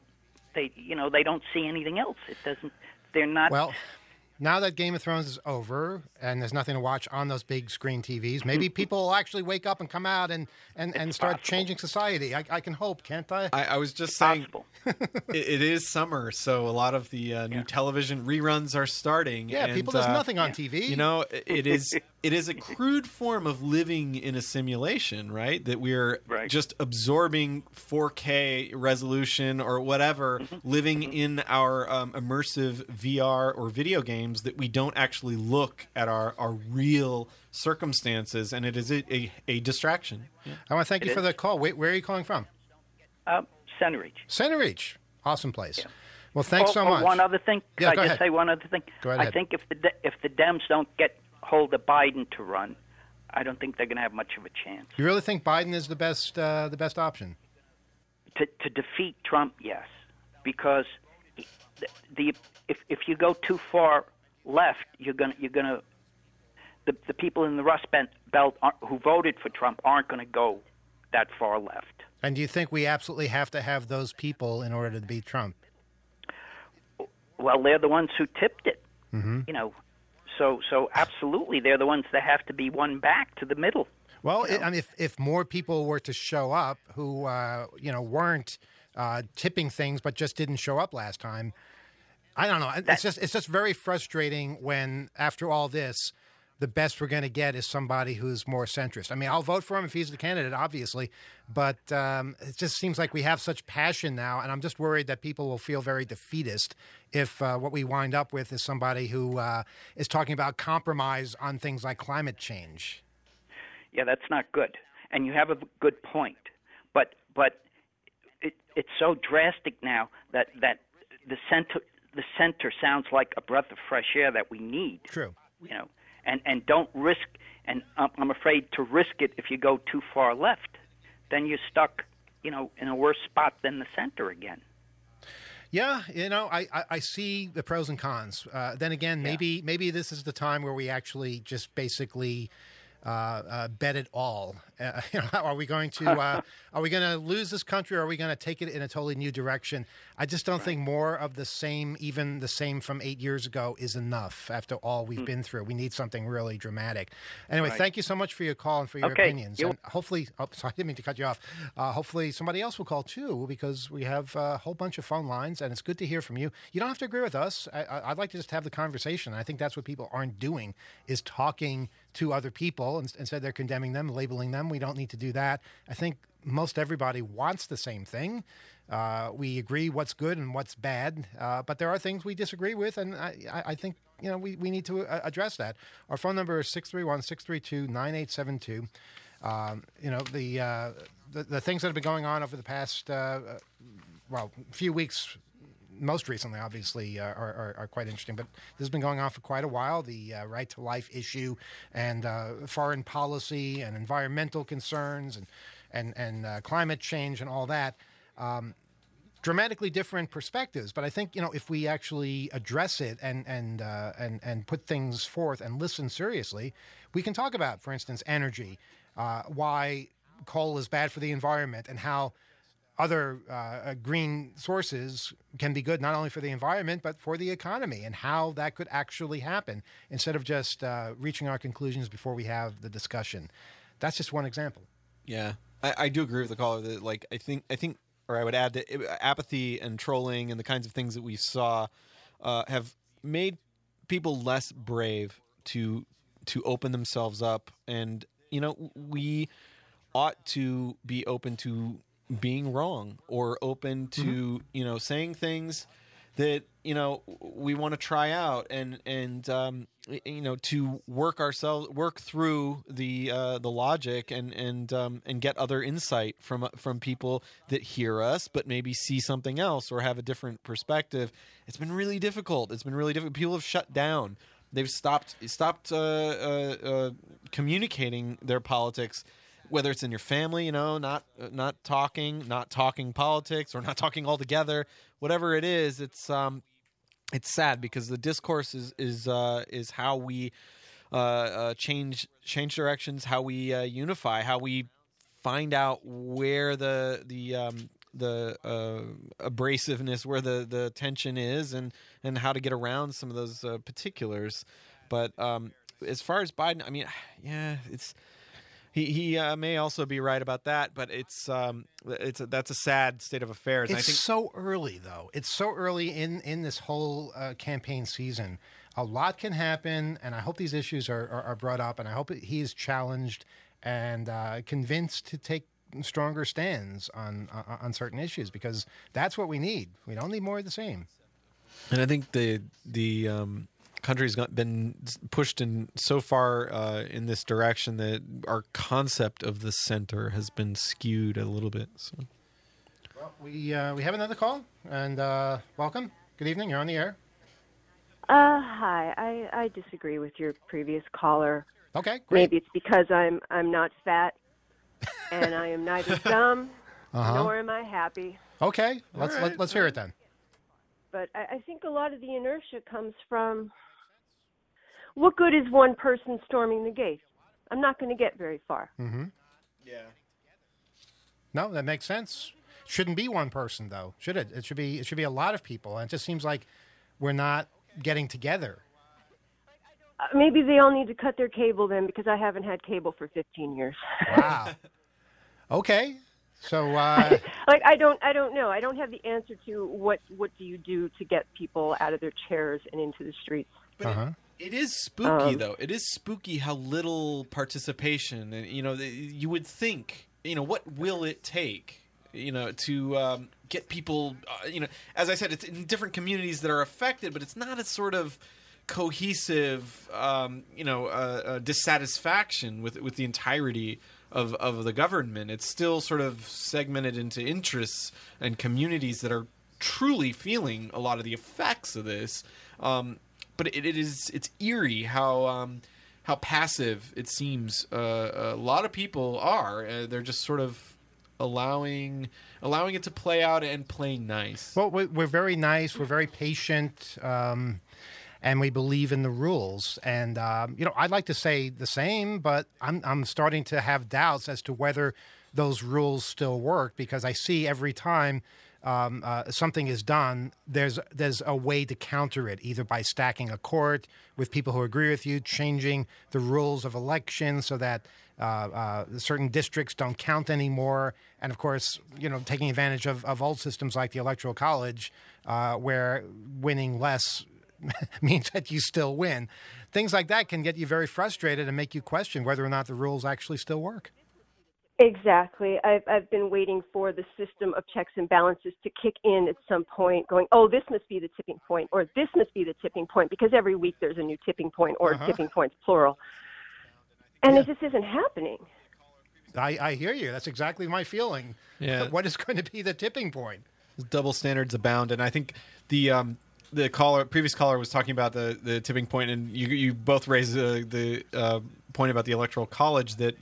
D: see anything else. It doesn't. They're not.
B: Well, now that Game of Thrones is over and there's nothing to watch on those big screen TVs, maybe people will actually wake up and come out and start changing society. I can hope, can't I?
C: I was just saying, it is summer, so a lot of the new television reruns are starting.
B: Yeah,
C: and,
B: there's nothing on TV.
C: It is a crude form of living in a simulation, right? That we're just absorbing 4K resolution or whatever, living in our immersive VR or video games, that we don't actually look at our real circumstances, and it is a distraction. Yeah.
B: I want to thank you for the call. Where are you calling from?
D: Center Reach.
B: Center Reach. Awesome place. Yeah. Well, thanks so much.
D: One other thing.
B: Yeah,
D: Could I just say one other thing?
B: Go ahead.
D: I think if the Dems don't get hold of Biden to run, I don't think they're going to have much of a chance.
B: You really think Biden is the best option?
D: To defeat Trump, yes, because if you go too far left, you're gonna the people in the Rust Belt who voted for Trump aren't going to go that far left.
B: And do you think we absolutely have to have those people in order to beat Trump?
D: Well, they're the ones who tipped it.
B: Mm-hmm.
D: So absolutely, they're the ones that have to be won back to the middle.
B: Well, if more people were to show up who weren't tipping things but just didn't show up last time, I don't know. It's just very frustrating when, after all this, the best we're going to get is somebody who's more centrist. I mean, I'll vote for him if he's the candidate, obviously, but it just seems like we have such passion now, and I'm just worried that people will feel very defeatist if what we wind up with is somebody who is talking about compromise on things like climate change.
D: Yeah, that's not good, and you have a good point. But it's so drastic now that the center sounds like a breath of fresh air that we need.
B: True.
D: And don't risk, and I'm afraid to risk it if you go too far left. Then you're stuck, in a worse spot than the center again.
B: Yeah, I see the pros and cons. Then again, maybe this is the time where we actually just basically bet it all. Are we going to lose this country, or are we going to take it in a totally new direction? I just don't think more of the same, even the same from 8 years ago, is enough after all we've been through. We need something really dramatic. Anyway, thank you so much for your call and for your opinions. And hopefully, sorry, I didn't mean to cut you off. Hopefully somebody else will call too, because we have a whole bunch of phone lines, and it's good to hear from you. You don't have to agree with us. I'd like to just have the conversation. I think that's what people aren't doing, is talking to other people. Instead, they're condemning them, labeling them. We don't need to do that. I think most everybody wants the same thing. We agree what's good and what's bad, but there are things we disagree with, and I think we need to address that. Our phone number is 631-632-9872. The things that have been going on over the past few weeks, most recently, obviously, are quite interesting. But this has been going on for quite a while, the right to life issue, and foreign policy and environmental concerns and climate change and all that. Dramatically different perspectives. But I think, if we actually address it and put things forth and listen seriously, we can talk about, for instance, energy, why coal is bad for the environment, and how other green sources can be good not only for the environment but for the economy, and how that could actually happen instead of just reaching our conclusions before we have the discussion. That's just one example.
C: Yeah, I do agree with the caller that, like, I think, or I would add that apathy and trolling and the kinds of things that we saw have made people less brave to open themselves up. And, you know, we ought to be open to being wrong, or open to, you know, saying things that, you know, we want to try out, and you know, to work through the logic and get other insight from people that hear us but maybe see something else or have a different perspective. It's been really difficult. People have shut down. They've stopped communicating their politics, whether it's in your family, you know, not talking politics, or not talking altogether. Whatever it is, it's sad, because the discourse is how we change directions, how we unify, how we find out where the abrasiveness, where the tension is, and how to get around some of those particulars. But as far as Biden, I mean, yeah, it's. He may also be right about that, but that's a sad state of affairs.
B: It's
C: I think
B: so early, though. It's so early in this whole campaign season. A lot can happen, and I hope these issues are brought up, and I hope he is challenged and convinced to take stronger stands on certain issues, because that's what we need. We don't need more of the same.
C: And I think the country's been pushed in so far in this direction that our concept of the center has been skewed a little bit. So,
B: well, we have another call, and welcome. Good evening. You're on the air.
E: Hi. I disagree with your previous caller.
B: Okay, great.
E: Maybe it's because I'm not fat, and I am neither dumb nor am I happy.
B: Okay, let's hear it then.
E: But I think a lot of the inertia comes from, what good is one person storming the gate? I'm not going to get very far.
B: Mm-hmm.
C: Yeah.
B: No, that makes sense. Shouldn't be one person, though, should it? It should be a lot of people, and it just seems like we're not getting together.
E: Maybe they all need to cut their cable then, because I haven't had cable for 15 years.
B: Wow. Okay. So,
E: I don't know. I don't have the answer to what do you do to get people out of their chairs and into the streets.
C: But it is spooky, though. It is spooky how little participation, and, you know, you would think, you know, what will it take, you know, to get people, you know, as I said, it's in different communities that are affected, but it's not a sort of cohesive, dissatisfaction with the entirety of the government. It's still sort of segmented into interests and communities that are truly feeling a lot of the effects of this. But it's eerie how passive it seems a lot of people are. They're just sort of allowing it to play out and playing nice.
B: Well, we're very nice. We're very patient. And we believe in the rules. And, I'd like to say the same, but I'm starting to have doubts as to whether those rules still work, because I see every time something is done, there's a way to counter it, either by stacking a court with people who agree with you, changing the rules of elections so that certain districts don't count anymore, and, of course, taking advantage of old systems like the Electoral College, where winning less means that you still win. Things like that can get you very frustrated and make you question whether or not the rules actually still work.
E: Exactly. I've been waiting for the system of checks and balances to kick in at some point, going, oh, this must be the tipping point, or this must be the tipping point, because every week there's a new tipping point, or tipping points, plural. And it just isn't happening.
B: I hear you. That's exactly my feeling.
C: Yeah.
B: What is going to be the tipping point?
C: Double standards abound, and I think the previous caller was talking about the tipping point, and you both raised the point about the Electoral College that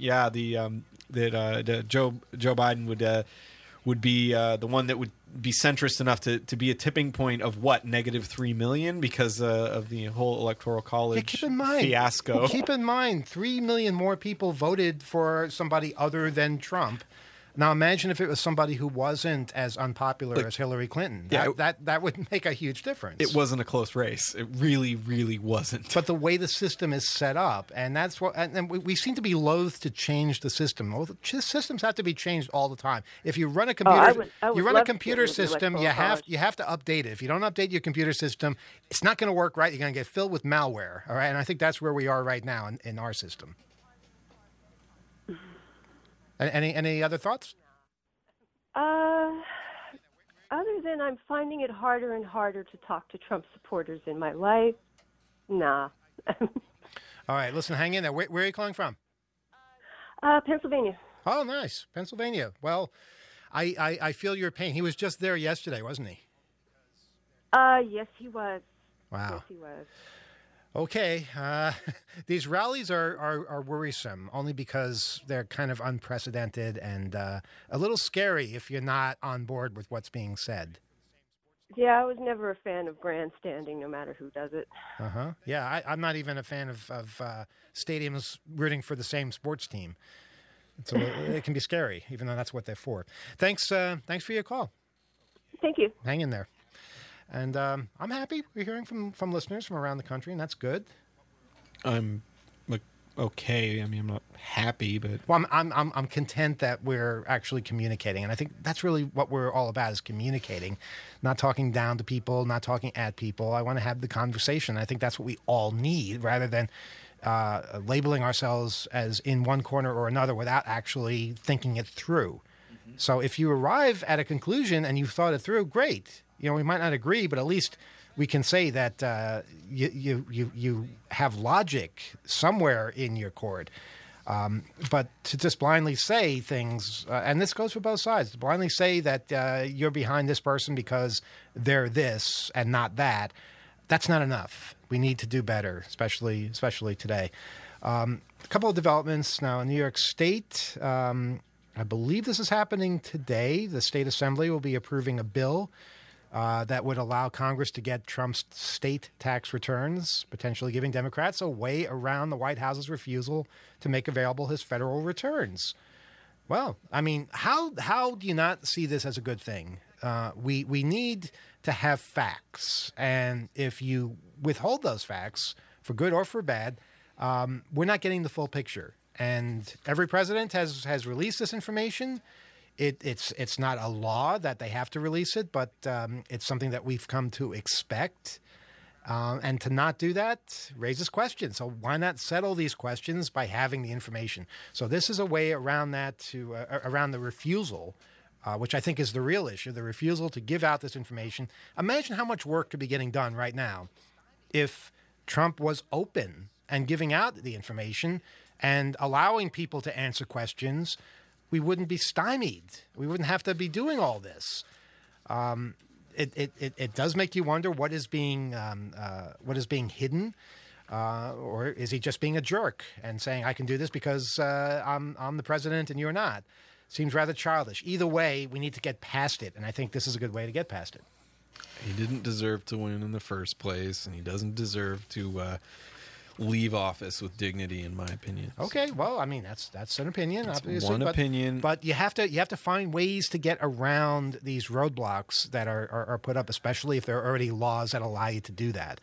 C: Joe Biden would be the one that would be centrist enough to be a tipping point of -3 million because of the whole Electoral College fiasco.
B: Keep in mind, 3 million more people voted for somebody other than Trump. Now imagine if it was somebody who wasn't as unpopular as Hillary Clinton. That would make a huge difference.
C: It wasn't a close race. It really, really wasn't.
B: But the way the system is set up, and that's what, and we seem to be loath to change the system. Well, the systems have to be changed all the time. If you run a computer, you run a computer system, you have to update it. If you don't update your computer system, it's not going to work right. You're going to get filled with malware. All right, and I think that's where we are right now in our system. Any other thoughts?
E: Other than I'm finding it harder and harder to talk to Trump supporters in my life, nah.
B: All right, listen, hang in there. Where are you calling from?
E: Pennsylvania.
B: Oh, nice. Pennsylvania. Well, I feel your pain. He was just there yesterday, wasn't he?
E: Yes, he was.
B: Wow.
E: Yes, he was.
B: Okay. These rallies are worrisome only because they're kind of unprecedented and a little scary if you're not on board with what's being said.
E: Yeah, I was never a fan of grandstanding, no matter who does it.
B: Uh-huh. Yeah, I'm not even a fan of stadiums rooting for the same sports team. So it can be scary, even though that's what they're for. Thanks for your call.
E: Thank you.
B: Hang in there. And I'm happy we're hearing from listeners from around the country, and that's good.
C: I'm okay. I mean, I'm not happy, but
B: well, I'm content that we're actually communicating, and I think that's really what we're all about: is communicating, not talking down to people, not talking at people. I want to have the conversation. I think that's what we all need, rather than labeling ourselves as in one corner or another without actually thinking it through. Mm-hmm. So if you arrive at a conclusion and you've thought it through, great. You know, we might not agree, but at least we can say that you have logic somewhere in your chord. But to just blindly say things, and this goes for both sides, to blindly say that you're behind this person because they're this and not that, that's not enough. We need to do better, especially today. A couple of developments now in New York State. I believe this is happening today. The State Assembly will be approving a bill that would allow Congress to get Trump's state tax returns, potentially giving Democrats a way around the White House's refusal to make available his federal returns. Well, I mean, how do you not see this as a good thing? We need to have facts, and if you withhold those facts, for good or for bad, we're not getting the full picture. And every president has released this information. It's not a law that they have to release it, but it's something that we've come to expect. And to not do that raises questions. So why not settle these questions by having the information? So this is a way around that around the refusal, which I think is the real issue, the refusal to give out this information. Imagine how much work could be getting done right now if Trump was open and giving out the information and allowing people to answer questions. We wouldn't be stymied. We wouldn't have to be doing all this. It does make you wonder what is being hidden, or is he just being a jerk and saying I can do this because I'm the president and you're not? Seems rather childish. Either way, we need to get past it, and I think this is a good way to get past it.
C: He didn't deserve to win in the first place, and he doesn't deserve to leave office with dignity, in my opinion.
B: Okay, well, I mean that's an opinion,
C: it's
B: obviously.
C: One opinion,
B: but you have to find ways to get around these roadblocks that are put up, especially if there are already laws that allow you to do that.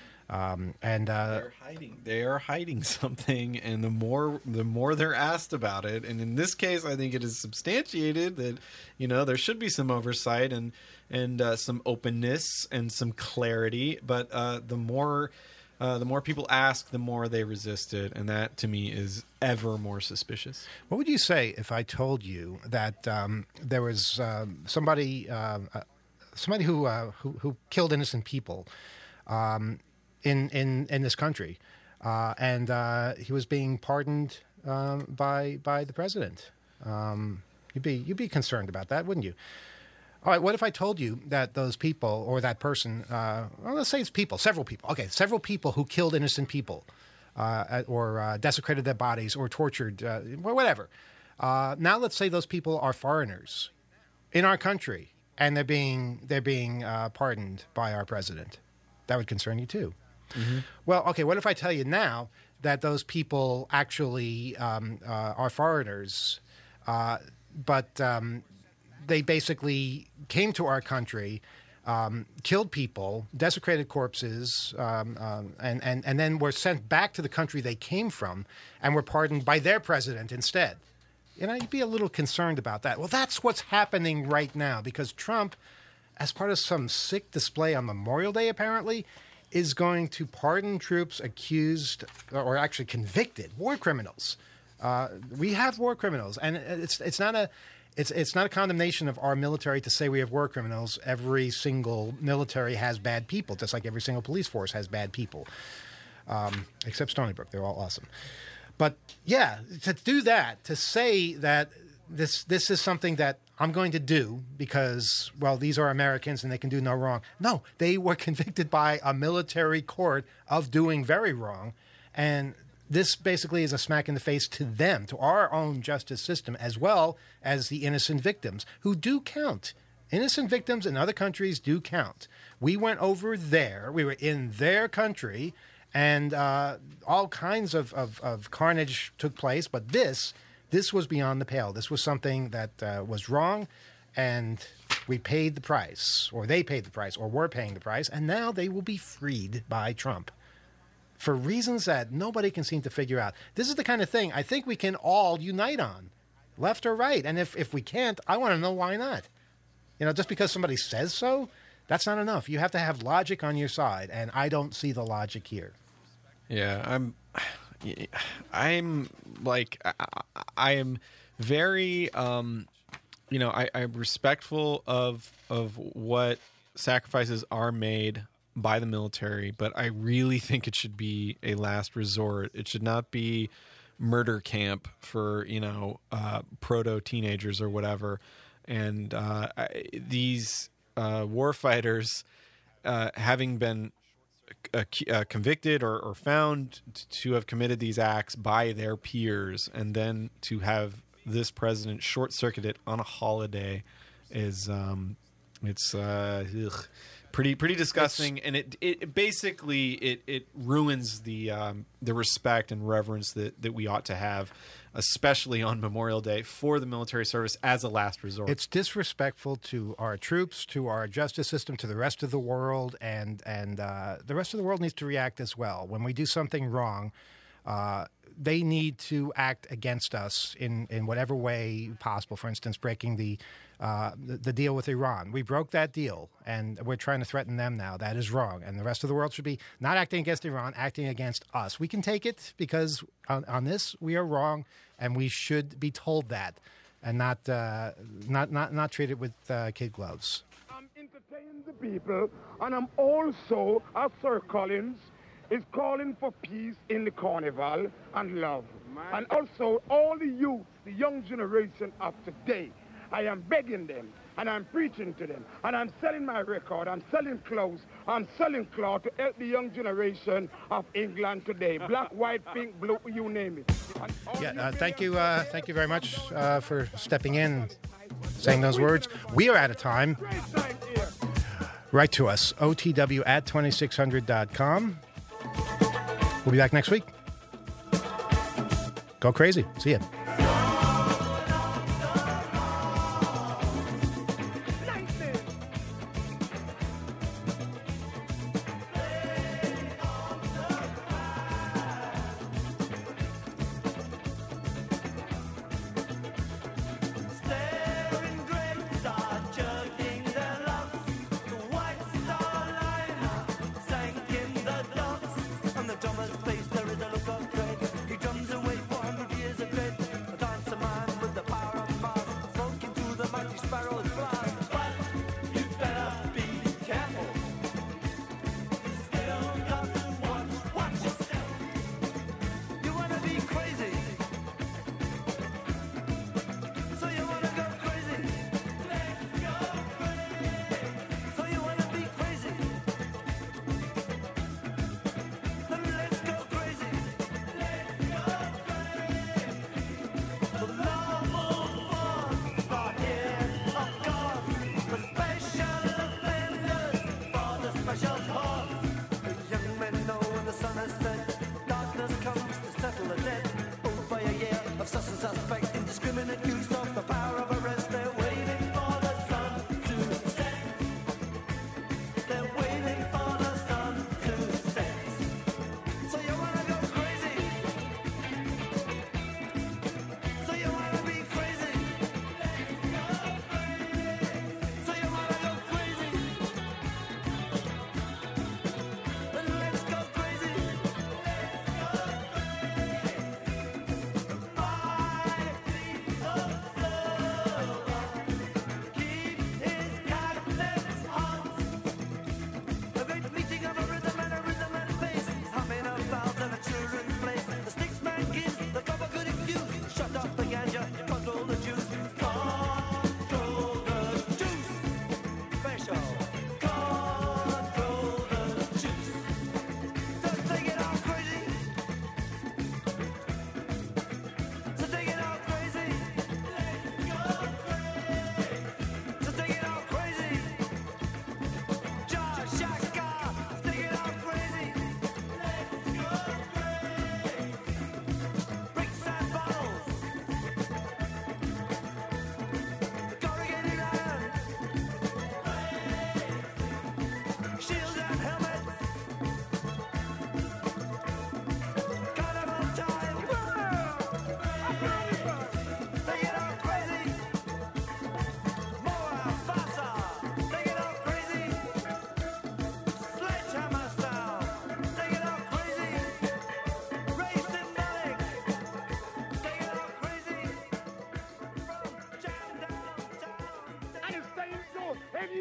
C: They are hiding something, and the more they're asked about it, and in this case, I think it is substantiated that there should be some oversight and some openness and some clarity, but the more people ask, the more they resist it, and that to me is ever more suspicious.
B: What would you say if I told you that there was somebody who killed innocent people in this country, and he was being pardoned by the president? You'd be concerned about that, wouldn't you? All right, what if I told you that those people or that person, let's say it's several people who killed innocent people or desecrated their bodies or tortured, whatever. Now let's say those people are foreigners in our country and they're being pardoned by our president. That would concern you too. Mm-hmm. Well, okay, what if I tell you now that those people actually are foreigners they basically came to our country, killed people, desecrated corpses, and then were sent back to the country they came from and were pardoned by their president instead. You'd be a little concerned about that. Well, that's what's happening right now because Trump, as part of some sick display on Memorial Day, apparently, is going to pardon troops accused or actually convicted war criminals. We have war criminals, and it's not a condemnation of our military to say we have war criminals. Every single military has bad people, just like every single police force has bad people, except Stony Brook. They're all awesome. But yeah, to do that, to say that this is something that I'm going to do because, well, these are Americans and they can do no wrong. No, they were convicted by a military court of doing very wrong. And this basically is a smack in the face to them, to our own justice system, as well as the innocent victims who do count. Innocent victims in other countries do count. We went over there. We were in their country. And all kinds of carnage took place, but this was beyond the pale. This was something that was wrong, and we paid the price, or they paid the price, or were paying the price, and now they will be freed by Trump for reasons that nobody can seem to figure out. This is the kind of thing I think we can all unite on, left or right. And if we can't, I want to know why not. Just because somebody says so, that's not enough. You have to have logic on your side, and I don't see the logic here.
C: Yeah, I'm like, I am very, I'm respectful of what sacrifices are made by the military, but I really think it should be a last resort. It should not be murder camp for, proto teenagers or whatever. And these war fighters, having been convicted or found to have committed these acts by their peers, and then to have this president short-circuited on a holiday is pretty disgusting, and it basically it ruins the respect and reverence that we ought to have, especially on Memorial Day, for the military service as a last resort.
B: It's disrespectful to our troops, to our justice system, to the rest of the world, and the rest of the world needs to react as well. When we do something wrong, they need to act against us in whatever way possible. For instance, breaking the deal with Iran. We broke that deal, and we're trying to threaten them now. That is wrong. And the rest of the world should be not acting against Iran, acting against us. We can take it because on this we are wrong, and we should be told that, and not treat it with kid gloves.
F: I'm entertaining the people, and I'm also, as Sir Collins is calling for peace in the carnival and love. And also all the youth, the young generation of today, I am begging them and I'm preaching to them and I'm selling my record, I'm selling clothes, I'm selling cloth to help the young generation of England today. Black, white, pink, blue, you name it.
B: Thank you very much for stepping in, saying those words. We are out of time. Write to us, otw@2600.com. We'll be back next week. Go crazy. See ya.
G: Thomas face, there is a look of dread. He drums away 400 years of dread.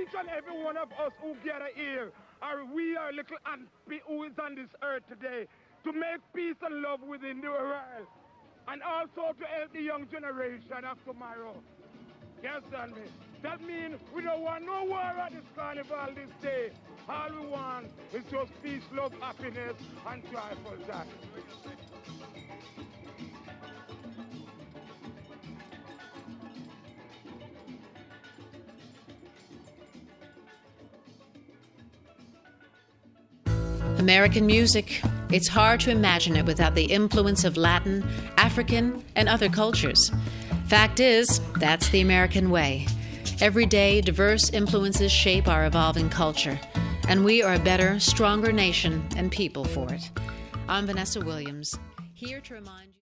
F: each and every one of us who gather here, we are little ant who is on this earth today, to make peace and love within the world, and also to help the young generation of tomorrow. You understand me? That means we don't want no war at this carnival this day. All we want is just peace, love, happiness, and joyful joy.
G: American music, it's hard to imagine it without the influence of Latin, African, and other cultures. Fact is, that's the American way. Every day, diverse influences shape our evolving culture, and we are a better, stronger nation and people for it. I'm Vanessa Williams, here to remind you.